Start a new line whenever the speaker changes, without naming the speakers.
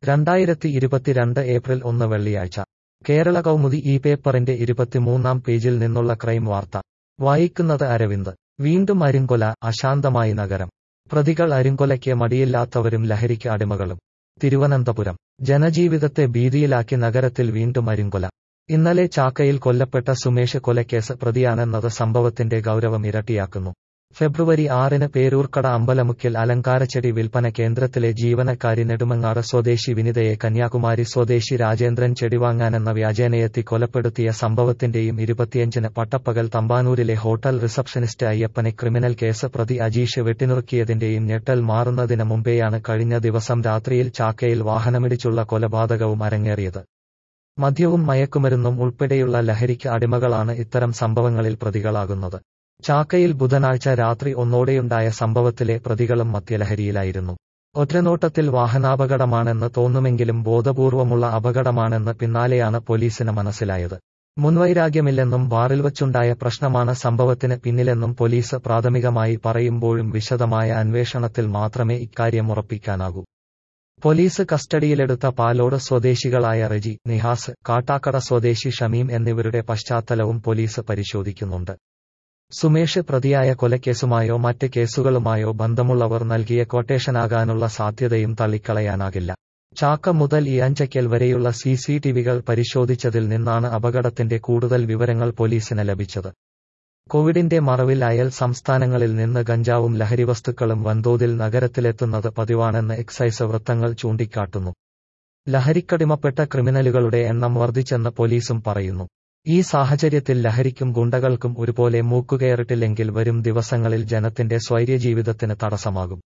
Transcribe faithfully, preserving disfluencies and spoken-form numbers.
രണ്ടായിരത്തി ഇരുപത്തിരണ്ട് ഏപ്രിൽ ഒന്ന് വെള്ളിയാഴ്ച കേരള കൗമുദി ഈ പേപ്പറിന്റെ ഇരുപത്തിമൂന്നാം പേജിൽ നിന്നുള്ള ക്രൈം വാർത്ത വായിക്കുന്നത് അരവിന്ദ്. വീണ്ടും അരിങ്കൊല, അശാന്തമായി നഗരം. പ്രതികൾ അരിങ്കൊലയ്ക്ക് മടിയില്ലാത്തവരും ലഹരിക്ക് അടിമകളും. തിരുവനന്തപുരം. ജനജീവിതത്തെ ഭീതിയിലാക്കി നഗരത്തിൽ വീണ്ടും അരിങ്കൊല. ഇന്നലെ ചാക്കയിൽ കൊല്ലപ്പെട്ട സുമേഷ് കൊലക്കേസ് പ്രതിയാണെന്നത് സംഭവത്തിന്റെ ഗൗരവം ഇരട്ടിയാക്കുന്നു. ഫെബ്രുവരി ആറിന് പേരൂർക്കട അമ്പലമുക്കിൽ അലങ്കാരച്ചെടി വിൽപ്പന കേന്ദ്രത്തിലെ ജീവനക്കാരി നെടുമങ്ങാട് സ്വദേശി വിനിതയെ കന്യാകുമാരി സ്വദേശി രാജേന്ദ്രൻ ചെടി വാങ്ങാനെന്ന വ്യാജേനയെത്തി കൊലപ്പെടുത്തിയ സംഭവത്തിന്റെയും ഇരുപത്തിയഞ്ചിന് പട്ടപ്പകൽ തമ്പാനൂരിലെ ഹോട്ടൽ റിസപ്ഷനിസ്റ്റ് അയ്യപ്പനെ ക്രിമിനൽ കേസ് പ്രതി അജീഷ് വെട്ടിനുറുക്കിയതിന്റെയും ഞെട്ടൽ മാറുന്നതിന് മുമ്പെയാണ് കഴിഞ്ഞ ദിവസം രാത്രിയിൽ ചാക്കയിൽ വാഹനമിടിച്ചുള്ള കൊലപാതകവും അരങ്ങേറിയത്. മദ്യവും മയക്കുമരുന്നും ഉൾപ്പെടെയുള്ള ലഹരിക്ക് അടിമകളാണ് ഇത്തരം സംഭവങ്ങളിൽ പ്രതികളാകുന്നത്. ചാക്കയിൽ ബുധനാഴ്ച രാത്രി ഒന്നോടെയുണ്ടായ സംഭവത്തിലെ പ്രതികളും മദ്യലഹരിയിലായിരുന്നു. ഒറ്റനോട്ടത്തിൽ വാഹനാപകടമാണെന്ന് തോന്നുമെങ്കിലും ബോധപൂർവമുള്ള അപകടമാണെന്ന് പിന്നാലെയാണ് പോലീസിന് മനസ്സിലായത്. മുൻവൈരാഗ്യമില്ലെന്നും ബാറിൽ വച്ചുണ്ടായ പ്രശ്നമാണ് സംഭവത്തിന് പിന്നിലെന്നും പോലീസ് പ്രാഥമികമായി പറയുമ്പോഴും വിശദമായ അന്വേഷണത്തിൽ മാത്രമേ ഇക്കാര്യം ഉറപ്പിക്കാനാകൂ. പോലീസ് കസ്റ്റഡിയിലെടുത്ത പാലോട് സ്വദേശികളായ റെജി, നിഹാസ്, കാട്ടാക്കട സ്വദേശി ഷമീം എന്നിവരുടെ പശ്ചാത്തലവും പോലീസ് പരിശോധിക്കുന്നുണ്ട്. സുമേഷ് പ്രതിയായ കൊലക്കേസുമായോ മറ്റ് കേസുകളുമായോ ബന്ധമുള്ളവർ നൽകിയ ക്വട്ടേഷനാകാനുള്ള സാധ്യതയും തള്ളിക്കളയാനാകില്ല. ചാക്ക മുതൽ ഇയാഞ്ചക്കൽ വരെയുള്ള സി സി ടിവികൾ പരിശോധിച്ചതിൽ നിന്നാണ് അപകടത്തിന്റെ കൂടുതൽ വിവരങ്ങൾ പോലീസിന് ലഭിച്ചത്. കോവിഡിന്റെ മറവിൽ അയൽ സംസ്ഥാനങ്ങളിൽ നിന്ന് ഗഞ്ചാവും ലഹരിവസ്തുക്കളും വൻതോതിൽ നഗരത്തിലെത്തുന്നത് പതിവാണെന്ന് എക്സൈസ് വൃത്തങ്ങൾ ചൂണ്ടിക്കാട്ടുന്നു. ലഹരിക്കടിമപ്പെട്ട ക്രിമിനലുകളുടെ എണ്ണം വർദ്ധിച്ചെന്ന് പോലീസും പറയുന്നു. ഈ സാഹചര്യത്തിൽ ലഹരിക്കും ഗുണ്ടകൾക്കും ഒരുപോലെ മൂക്കുകയറിട്ടില്ലെങ്കിൽ വരും ദിവസങ്ങളിൽ ജനത്തിന്റെ സ്വൈര്യജീവിതത്തിന് തടസ്സമാകും.